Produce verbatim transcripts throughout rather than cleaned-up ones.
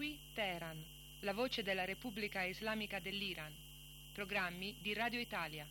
Qui Teheran, la voce della Repubblica Islamica dell'Iran. Programmi di Radio Italia.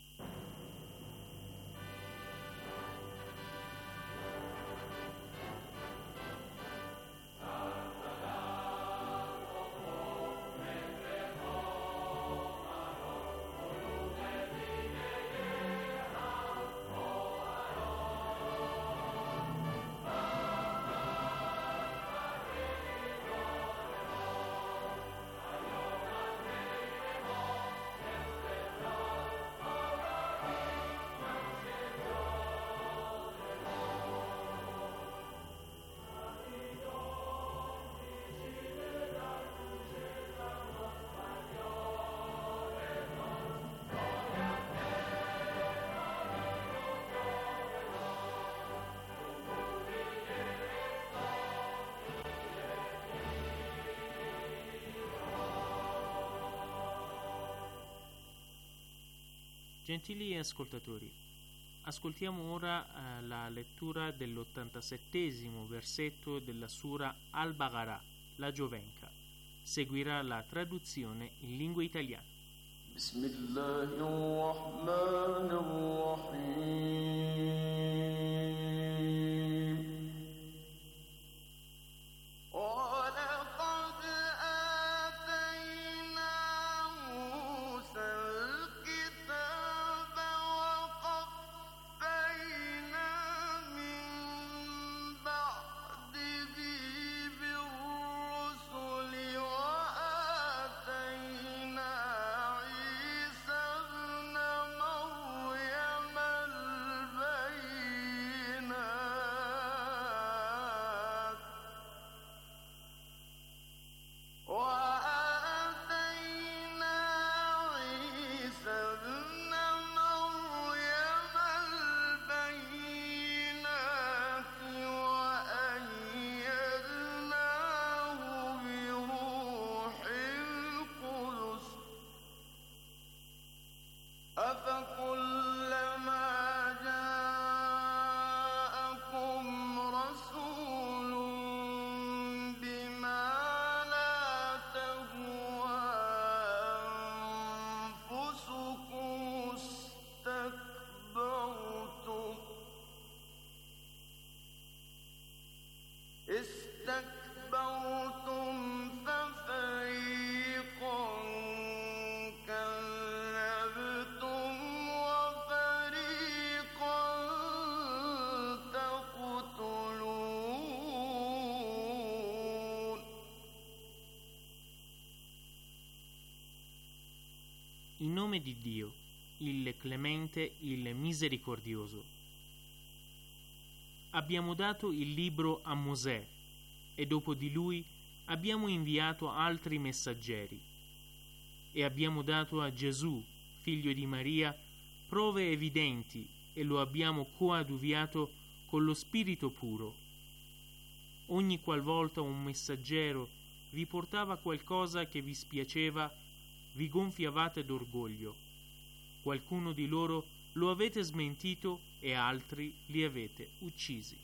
Gentili ascoltatori, ascoltiamo ora eh, la lettura dell'ottantasettesimo versetto della Sura Al-Baqarah, la Giovenca. Seguirà la traduzione in lingua italiana. Bismillahirrahmanirrahim. In nome di Dio, il Clemente, il Misericordioso. Abbiamo dato il libro a Mosè e dopo di lui abbiamo inviato altri messaggeri e abbiamo dato a Gesù, figlio di Maria, prove evidenti e lo abbiamo coadiuviato con lo Spirito puro. Ogni qualvolta un messaggero vi portava qualcosa che vi spiaceva, vi gonfiavate d'orgoglio. Qualcuno di loro lo avete smentito e altri li avete uccisi.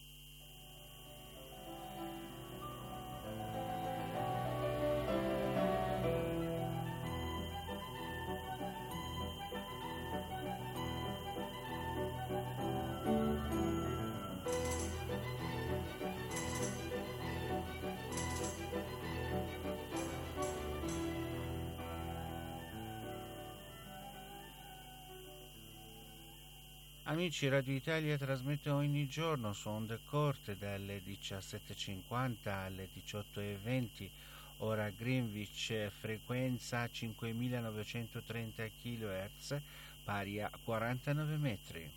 Amici, Radio Italia trasmette ogni giorno su onde corte dalle diciassette e cinquanta alle diciotto e venti, ora Greenwich, frequenza cinquemilanovecentotrenta chilohertz, pari a quarantanove metri.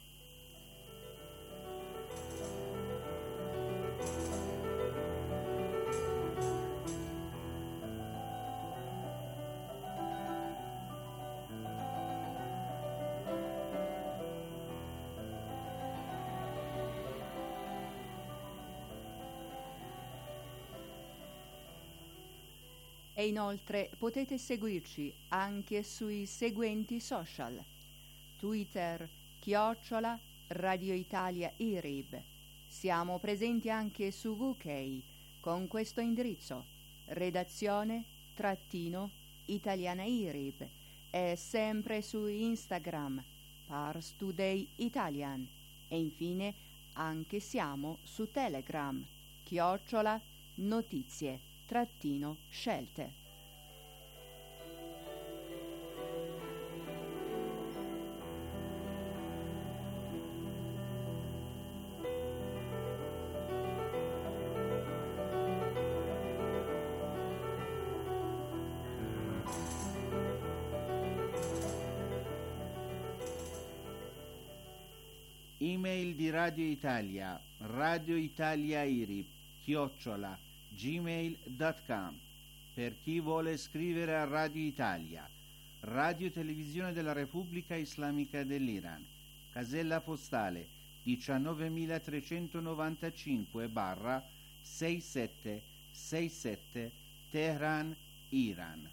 E inoltre potete seguirci anche sui seguenti social: Twitter, chiocciola, Radio Italia I R I B. Siamo presenti anche su U K con questo indirizzo: redazione trattino Italiana I R I B e sempre su Instagram Pars Today Italian e infine anche siamo su Telegram chiocciola notizie trattino scelte. Email di Radio Italia, Radio Italia I R I B, chiocciola, gmail punto com. Per chi vuole scrivere a Radio Italia, Radio Televisione della Repubblica Islamica dell'Iran, casella postale diciannovemilatrecentonovantacinque sessantasette sessantasette Teheran, Iran.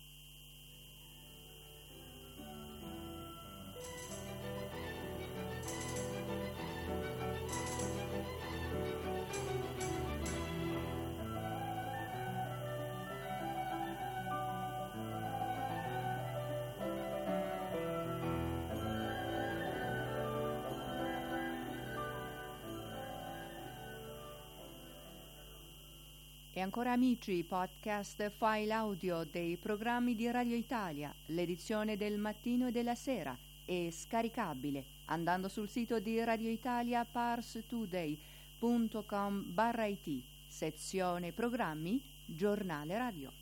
E ancora amici, podcast file audio dei programmi di Radio Italia, l'edizione del mattino e della sera è scaricabile andando sul sito di Radio Italia parstoday punto com barra it, sezione programmi, giornale radio.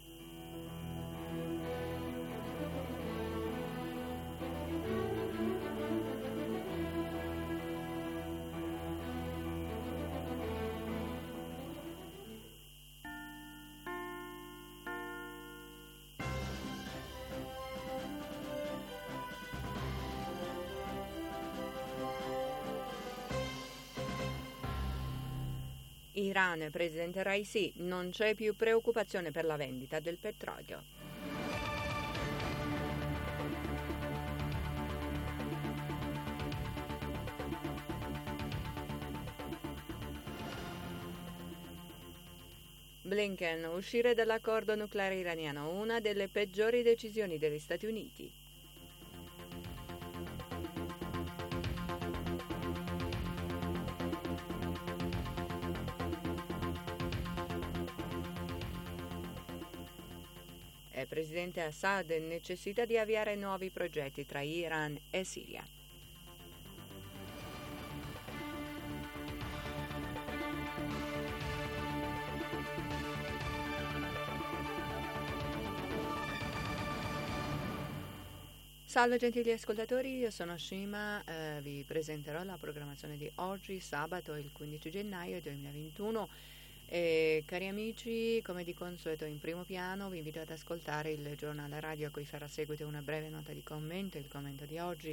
Iran, presidente Raisi, non c'è più preoccupazione per la vendita del petrolio. Blinken, uscire dall'accordo nucleare iraniano, una delle peggiori decisioni degli Stati Uniti. Il presidente Assad necessita di avviare nuovi progetti tra Iran e Siria. Salve gentili ascoltatori, io sono Shima, eh, vi presenterò la programmazione di oggi, sabato il quindici gennaio duemilaventuno. E, cari amici, come di consueto in primo piano vi invito ad ascoltare il giornale radio a cui farà seguito una breve nota di commento. Il commento di oggi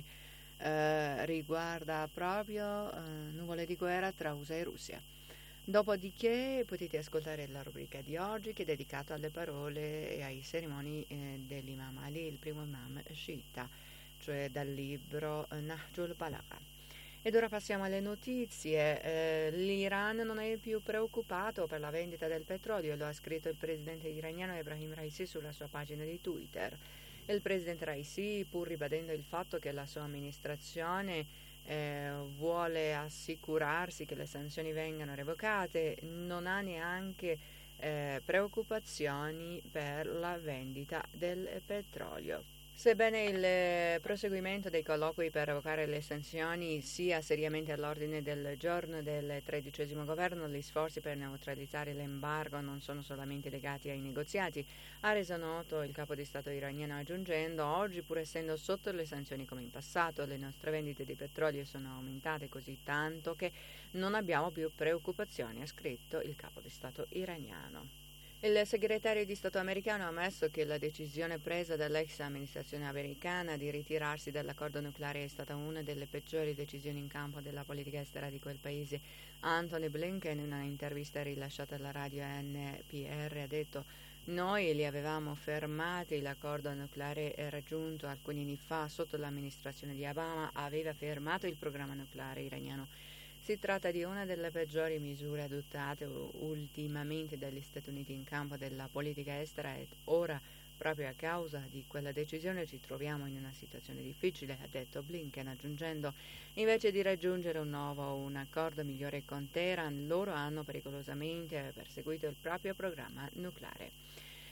eh, riguarda proprio eh, nuvole di guerra tra U S A e Russia. Dopodiché potete ascoltare la rubrica di oggi che è dedicata alle parole e ai sermoni eh, dell'imam Ali, il primo imam sciita, cioè dal libro eh, Nahjul Balagha. Ed ora passiamo alle notizie. Eh, L'Iran non è più preoccupato per la vendita del petrolio, lo ha scritto il presidente iraniano Ebrahim Raisi sulla sua pagina di Twitter. Il presidente Raisi, pur ribadendo il fatto che la sua amministrazione eh, vuole assicurarsi che le sanzioni vengano revocate, non ha neanche eh, preoccupazioni per la vendita del petrolio. Sebbene il proseguimento dei colloqui per revocare le sanzioni sia seriamente all'ordine del giorno del tredicesimo governo, gli sforzi per neutralizzare l'embargo non sono solamente legati ai negoziati, ha reso noto il capo di Stato iraniano aggiungendo: oggi, pur essendo sotto le sanzioni come in passato, le nostre vendite di petrolio sono aumentate così tanto che non abbiamo più preoccupazioni, ha scritto il capo di Stato iraniano. Il segretario di Stato americano ha ammesso che la decisione presa dall'ex amministrazione americana di ritirarsi dall'accordo nucleare è stata una delle peggiori decisioni in campo della politica estera di quel paese. Anthony Blinken, in una intervista rilasciata alla radio N P R, ha detto: noi li avevamo fermati, l'accordo nucleare raggiunto alcuni anni fa sotto l'amministrazione di Obama aveva fermato il programma nucleare iraniano. Si tratta di una delle peggiori misure adottate ultimamente dagli Stati Uniti in campo della politica estera ed ora, proprio a causa di quella decisione, ci troviamo in una situazione difficile, ha detto Blinken, aggiungendo: invece di raggiungere un nuovo un accordo migliore con Teheran, loro hanno pericolosamente perseguito il proprio programma nucleare.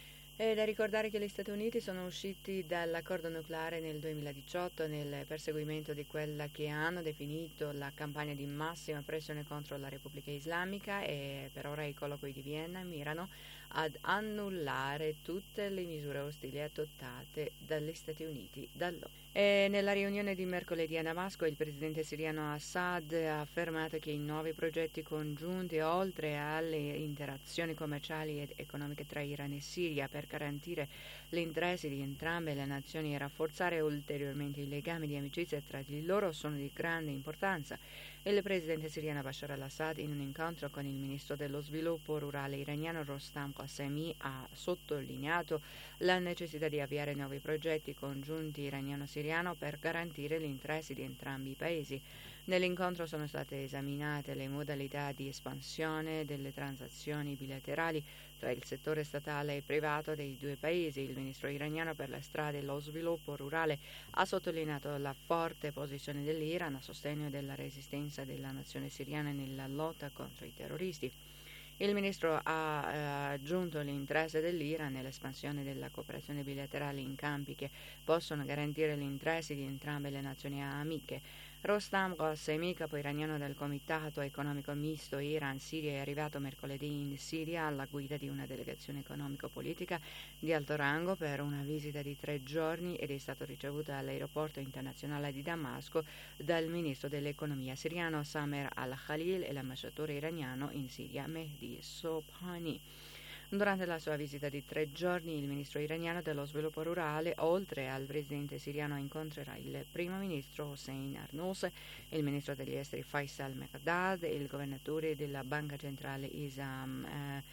È da ricordare che gli Stati Uniti sono usciti dall'accordo nucleare nel duemiladiciotto nel perseguimento di quella che hanno definito la campagna di massima pressione contro la Repubblica Islamica, e per ora i colloqui di Vienna mirano ad annullare tutte le misure ostili adottate dagli Stati Uniti dall'ONU. E nella riunione di mercoledì a Damasco il presidente siriano Assad ha affermato che i nuovi progetti congiunti, oltre alle interazioni commerciali ed economiche tra Iran e Siria, per garantire gli interessi di entrambe le nazioni e rafforzare ulteriormente i legami di amicizia tra di loro, sono di grande importanza. Il presidente siriano Bashar al-Assad, in un incontro con il ministro dello sviluppo rurale iraniano Rostam Qasemi, ha sottolineato la necessità di avviare nuovi progetti congiunti iraniano-siriano per garantire gli interessi di entrambi i paesi. Nell'incontro sono state esaminate le modalità di espansione delle transazioni bilaterali tra il settore statale e privato dei due paesi. Il ministro iraniano per le strade e lo sviluppo rurale ha sottolineato la forte posizione dell'Iran a sostegno della resistenza della nazione siriana nella lotta contro i terroristi. Il ministro ha eh, aggiunto l'interesse dell'Iran nell'espansione della cooperazione bilaterale in campi che possono garantire gli interessi di entrambe le nazioni amiche. Rostam Qasemi, capo iraniano del Comitato Economico Misto Iran-Siria, è arrivato mercoledì in Siria alla guida di una delegazione economico-politica di alto rango per una visita di tre giorni ed è stato ricevuto all'aeroporto internazionale di Damasco dal ministro dell'economia siriano Samer al-Khalil e l'ambasciatore iraniano in Siria Mehdi Sobhani. Durante la sua visita di tre giorni, il ministro iraniano dello sviluppo rurale, oltre al presidente siriano, incontrerà il primo ministro Hossein Arnous, il ministro degli esteri Faisal Mekdad, il governatore della banca centrale Isam eh,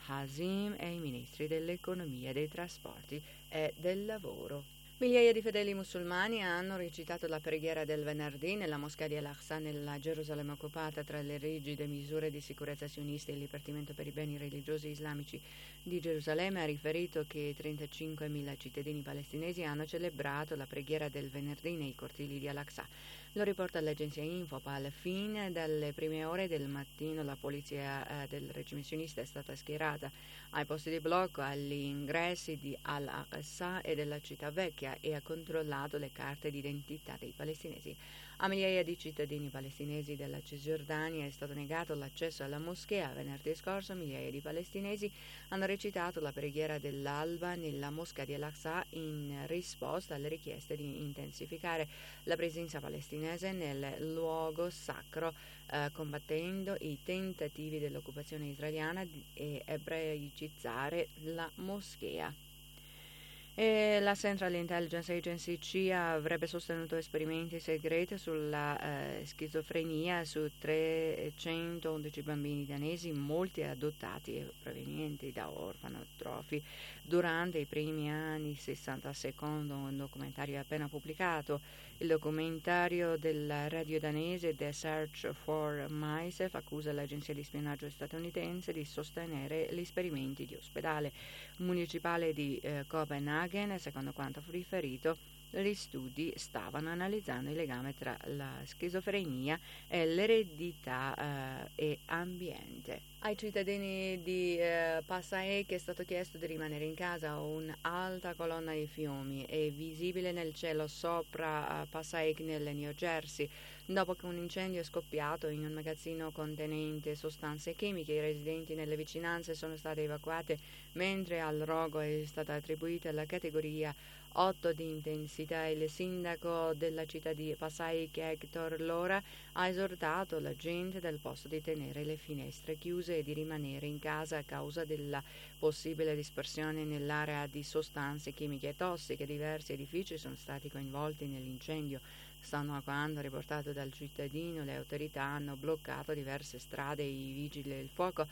Hazim e i ministri dell'economia, dei trasporti e del lavoro. Migliaia di fedeli musulmani hanno recitato la preghiera del venerdì nella moschea di Al-Aqsa nella Gerusalemme occupata. Tra le rigide misure di sicurezza sioniste, il Dipartimento per i beni religiosi islamici di Gerusalemme ha riferito che trentacinquemila cittadini palestinesi hanno celebrato la preghiera del venerdì nei cortili di Al-Aqsa. Lo riporta l'agenzia Infopal. Fin dalle prime ore del mattino la polizia eh, del regime sionista è stata schierata ai posti di blocco agli ingressi di Al-Aqsa e della città vecchia e ha controllato le carte d'identità dei palestinesi. A migliaia di cittadini palestinesi della Cisgiordania è stato negato l'accesso alla moschea. Venerdì scorso migliaia di palestinesi hanno recitato la preghiera dell'alba nella moschea di Al-Aqsa in risposta alle richieste di intensificare la presenza palestinese nel luogo sacro, eh, combattendo i tentativi dell'occupazione israeliana di ebraicizzare la moschea. E la Central Intelligence Agency C I A avrebbe sostenuto esperimenti segreti sulla eh, schizofrenia su trecentoundici bambini danesi, molti adottati e provenienti da orfanotrofi durante i primi anni sessanta, secondo un documentario appena pubblicato. Il documentario della radio danese The Search for Myself accusa l'agenzia di spionaggio statunitense di sostenere gli esperimenti di ospedale municipale di eh, Copenaghen. Secondo quanto riferito, gli studi stavano analizzando il legame tra la schizofrenia e l'eredità eh, e ambiente. Ai cittadini di eh, Passaic è stato chiesto di rimanere in casa. Un'alta colonna di fiumi è visibile nel cielo sopra uh, Passaic nel New Jersey dopo che un incendio è scoppiato in un magazzino contenente sostanze chimiche. I residenti nelle vicinanze sono stati evacuati, mentre al rogo è stata attribuita la categoria otto di intensità. Il sindaco della città di Passaic, Hector Lora, ha esortato la gente del posto di tenere le finestre chiuse e di rimanere in casa a causa della possibile dispersione nell'area di sostanze chimiche tossiche. Diversi edifici sono stati coinvolti nell'incendio. Stando a quanto riportato dal cittadino, le autorità hanno bloccato diverse strade e i vigili del fuoco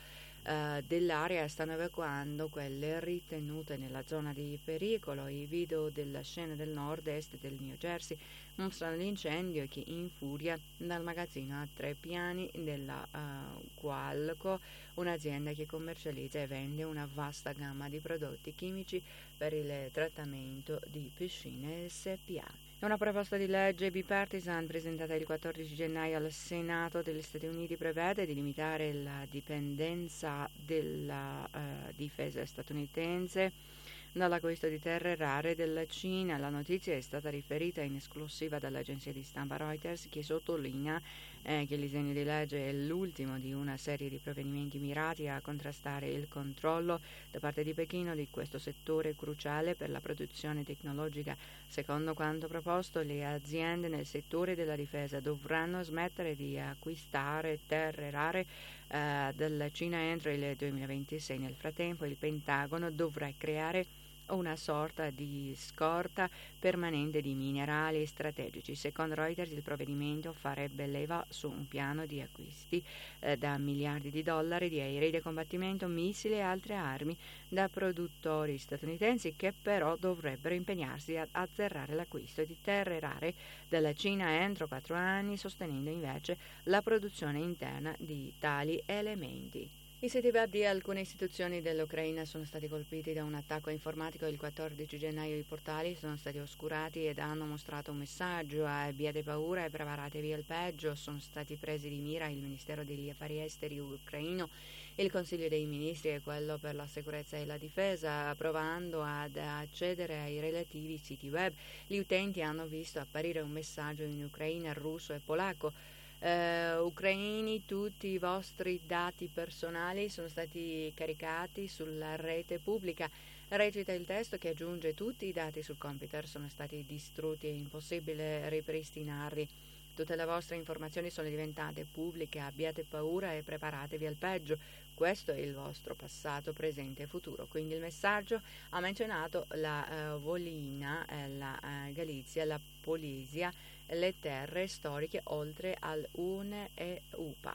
eh, dell'area stanno evacuando quelle ritenute nella zona di pericolo. I video della scena del nord-est del New Jersey mostrano l'incendio che infuria dal magazzino a tre piani della uh, Qualco, un'azienda che commercializza e vende una vasta gamma di prodotti chimici per il trattamento di piscine S P A. Una proposta di legge bipartisan presentata il quattordici gennaio al Senato degli Stati Uniti prevede di limitare la dipendenza della uh, difesa statunitense dall'acquisto di terre rare della Cina. La notizia è stata riferita in esclusiva dall'agenzia di stampa Reuters, che sottolinea eh, che il disegno di legge è l'ultimo di una serie di provvedimenti mirati a contrastare il controllo da parte di Pechino di questo settore cruciale per la produzione tecnologica. Secondo quanto proposto, le aziende nel settore della difesa dovranno smettere di acquistare terre rare eh, dalla Cina entro il duemilaventisei. Nel frattempo il Pentagono dovrà creare una sorta di scorta permanente di minerali strategici. Secondo Reuters, il provvedimento farebbe leva su un piano di acquisti eh, da miliardi di dollari di aerei da combattimento, missili e altre armi da produttori statunitensi, che però dovrebbero impegnarsi ad azzerare l'acquisto di terre rare dalla Cina entro quattro anni, sostenendo invece la produzione interna di tali elementi. I siti web di alcune istituzioni dell'Ucraina sono stati colpiti da un attacco informatico il quattordici gennaio. I portali sono stati oscurati ed hanno mostrato un messaggio: abbiate paura e preparatevi al peggio. Sono stati presi di mira il Ministero degli Affari Esteri ucraino, il Consiglio dei Ministri e quello per la sicurezza e la difesa. Provando ad accedere ai relativi siti web, gli utenti hanno visto apparire un messaggio in ucraino, russo e polacco. Uh, ucraini, tutti i vostri dati personali sono stati caricati sulla rete pubblica. Recita il testo, che aggiunge: tutti i dati sul computer sono stati distrutti, è impossibile ripristinarli. Tutte le vostre informazioni sono diventate pubbliche, abbiate paura e preparatevi al peggio. Questo è il vostro passato, presente e futuro. Quindi il messaggio ha menzionato la uh, Volina, eh, la uh, Galizia, la Polisia, le terre storiche oltre al U N E e U P A.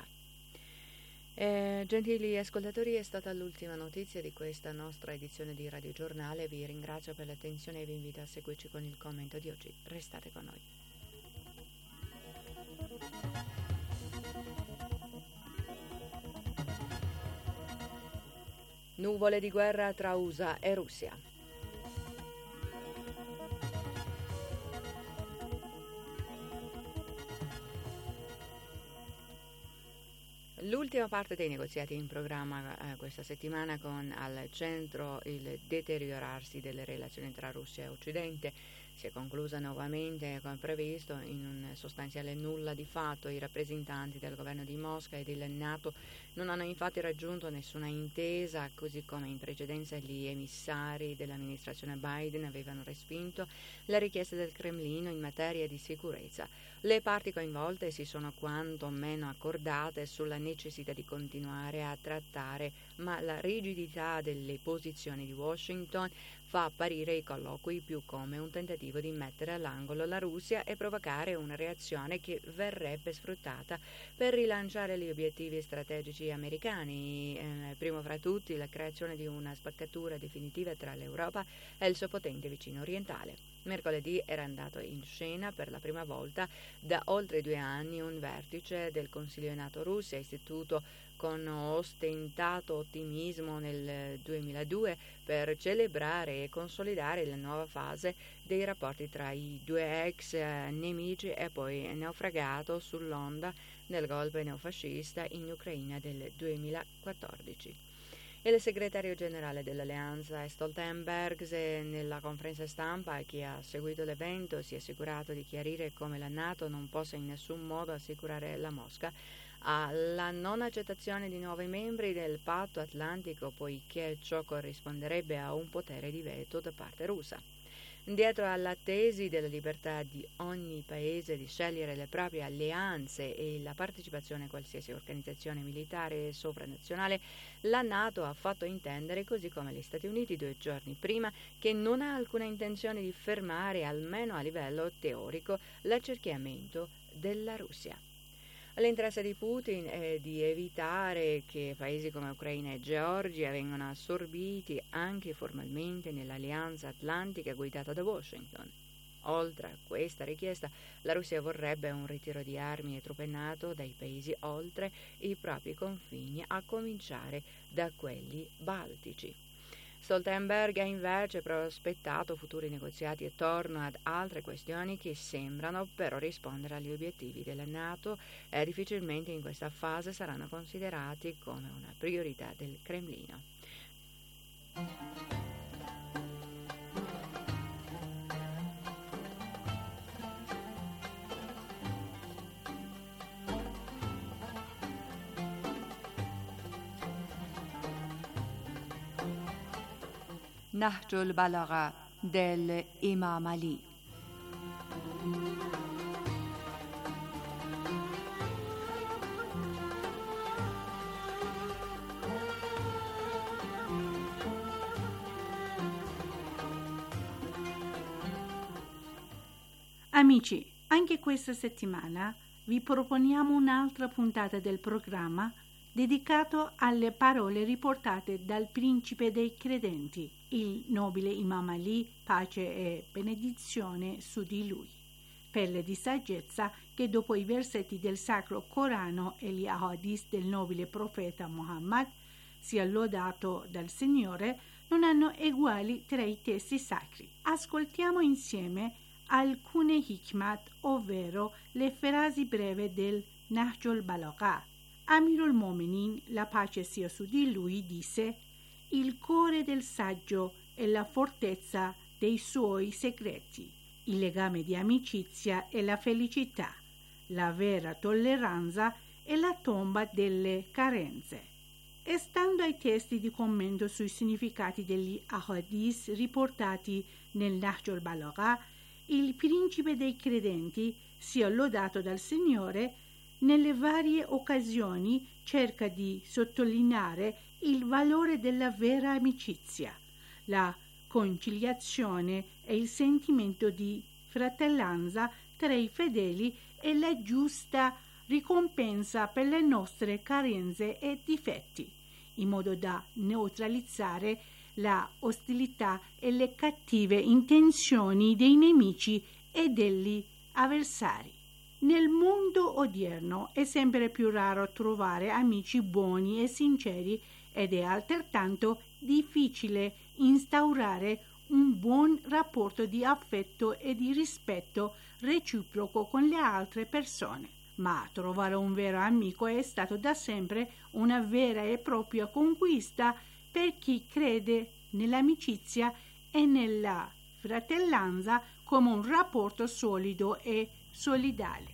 Eh, gentili ascoltatori, è stata l'ultima notizia di questa nostra edizione di Radio Giornale. Vi ringrazio per l'attenzione e vi invito a seguirci con il commento di oggi. Restate con noi. Nuvole di guerra tra U S A e Russia. L'ultima parte dei negoziati in programma eh, questa settimana, con al centro il deteriorarsi delle relazioni tra Russia e Occidente, si è conclusa nuovamente, come previsto, in un sostanziale nulla di fatto. I rappresentanti del governo di Mosca e del NATO non hanno infatti raggiunto nessuna intesa, così come in precedenza gli emissari dell'amministrazione Biden avevano respinto le richieste del Cremlino in materia di sicurezza. Le parti coinvolte si sono quanto meno accordate sulla necessità di continuare a trattare, ma la rigidità delle posizioni di Washington fa apparire i colloqui più come un tentativo di mettere all'angolo la Russia e provocare una reazione che verrebbe sfruttata per rilanciare gli obiettivi strategici americani, eh, primo fra tutti la creazione di una spaccatura definitiva tra l'Europa e il suo potente vicino orientale. Mercoledì era andato in scena per la prima volta da oltre due anni un vertice del Consiglio NATO-Russia, istituto con ostentato ottimismo nel duemiladue per celebrare e consolidare la nuova fase dei rapporti tra i due ex nemici, e poi naufragato sull'onda del golpe neofascista in Ucraina del duemilaquattordici. Il segretario generale dell'Alleanza Stoltenberg, nella conferenza stampa che ha seguito l'evento, si è assicurato di chiarire come la NATO non possa in nessun modo assicurare la Mosca alla non accettazione di nuovi membri del patto atlantico, poiché ciò corrisponderebbe a un potere di veto da parte russa. Dietro alla tesi della libertà di ogni paese di scegliere le proprie alleanze e la partecipazione a qualsiasi organizzazione militare sovranazionale, la NATO ha fatto intendere, così come gli Stati Uniti due giorni prima, che non ha alcuna intenzione di fermare, almeno a livello teorico, l'accerchiamento della Russia. L'interesse di Putin è di evitare che paesi come Ucraina e Georgia vengano assorbiti anche formalmente nell'alleanza atlantica guidata da Washington. Oltre a questa richiesta, la Russia vorrebbe un ritiro di armi e truppe NATO dai paesi oltre i propri confini, a cominciare da quelli baltici. Stoltenberg ha invece prospettato futuri negoziati attorno ad altre questioni che sembrano però rispondere agli obiettivi della NATO e difficilmente in questa fase saranno considerati come una priorità del Cremlino. نهج البلاغه dell'Imam Ali. Amici, anche questa settimana vi proponiamo un'altra puntata del programma dedicato alle parole riportate dal principe dei credenti, il nobile Imam Ali, pace e benedizione su di lui, perle di saggezza che dopo i versetti del Sacro Corano e gli ahadith del nobile profeta Muhammad, sia lodato dal Signore, non hanno eguali tra i testi sacri. Ascoltiamo insieme alcune hikmat, ovvero le frasi breve del Nahjul Balagha. Amirul Mominin, la pace sia su di lui, disse: il cuore del saggio è la fortezza dei suoi segreti, il legame di amicizia è la felicità, la vera tolleranza è la tomba delle carenze. E stando ai testi di commento sui significati degli ahadith riportati nel Nahjul Balagha, il principe dei credenti, sia lodato dal Signore, nelle varie occasioni cerca di sottolineare il valore della vera amicizia, la conciliazione e il sentimento di fratellanza tra i fedeli e la giusta ricompensa per le nostre carenze e difetti, in modo da neutralizzare la ostilità e le cattive intenzioni dei nemici e degli avversari. Nel mondo odierno è sempre più raro trovare amici buoni e sinceri ed è altrettanto difficile instaurare un buon rapporto di affetto e di rispetto reciproco con le altre persone. Ma trovare un vero amico è stato da sempre una vera e propria conquista per chi crede nell'amicizia e nella fratellanza come un rapporto solido e solidale.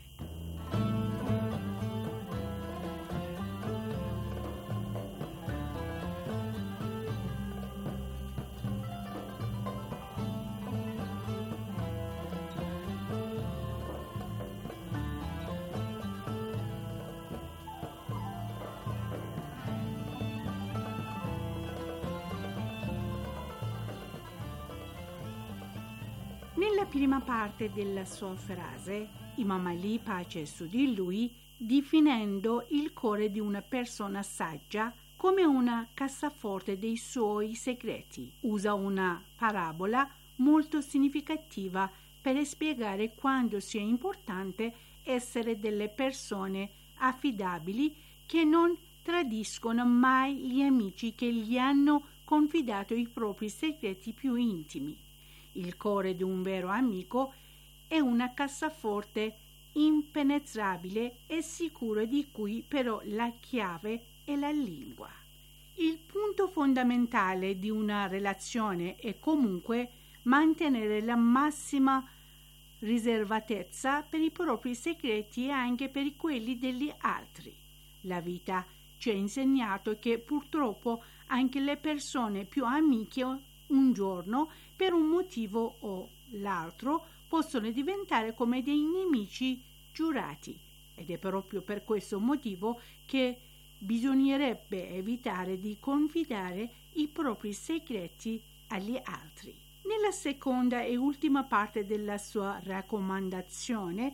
Nella prima parte della sua frase, Imam Ali, pace su di lui, definendo il cuore di una persona saggia come una cassaforte dei suoi segreti, usa una parabola molto significativa per spiegare quanto sia importante essere delle persone affidabili che non tradiscono mai gli amici che gli hanno confidato i propri segreti più intimi. Il cuore di un vero amico è una cassaforte impenetrabile e sicuro di cui però la chiave è la lingua. Il punto fondamentale di una relazione è comunque mantenere la massima riservatezza per i propri segreti e anche per quelli degli altri. La vita ci ha insegnato che purtroppo anche le persone più amiche un giorno, per un motivo o l'altro, possono diventare come dei nemici giurati, ed è proprio per questo motivo che bisognerebbe evitare di confidare i propri segreti agli altri. Nella seconda e ultima parte della sua raccomandazione,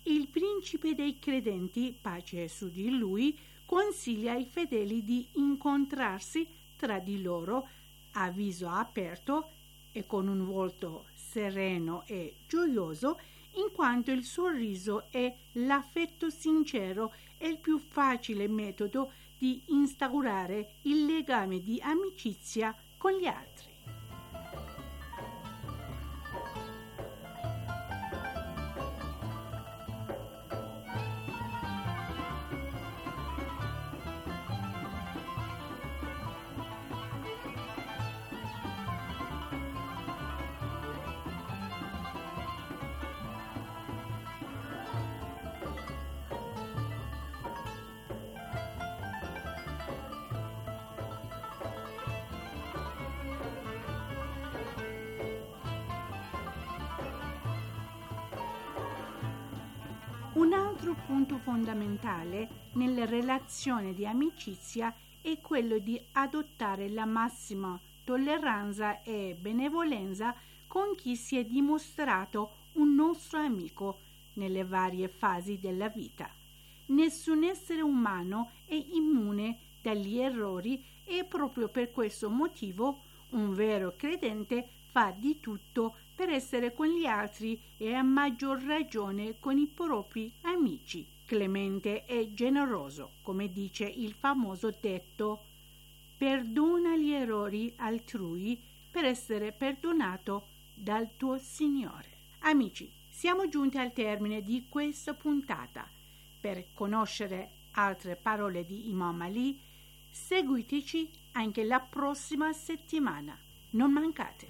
Il principe dei credenti, pace su di lui, consiglia ai fedeli di incontrarsi tra di loro a viso aperto e con un volto sereno e gioioso, in quanto il sorriso e l'affetto sincero è il più facile metodo di instaurare il legame di amicizia con gli altri. Un altro punto fondamentale nelle relazioni di amicizia è quello di adottare la massima tolleranza e benevolenza con chi si è dimostrato un nostro amico nelle varie fasi della vita. Nessun essere umano è immune dagli errori e proprio per questo motivo un vero credente fa di tutto per essere con gli altri e a maggior ragione con i propri amici. Clemente e generoso, come dice il famoso detto: perdona gli errori altrui per essere perdonato dal tuo Signore. Amici, siamo giunti al termine di questa puntata. Per conoscere altre parole di Imam Ali, seguiteci anche la prossima settimana. Non mancate!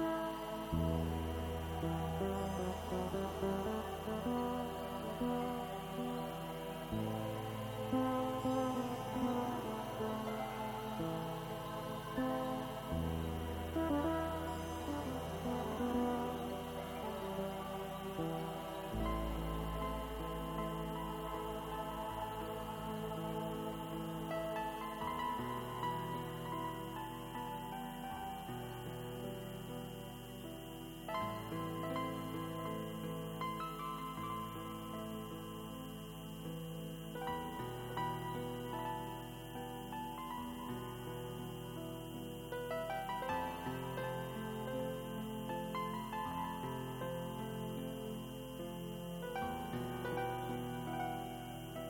Thank you.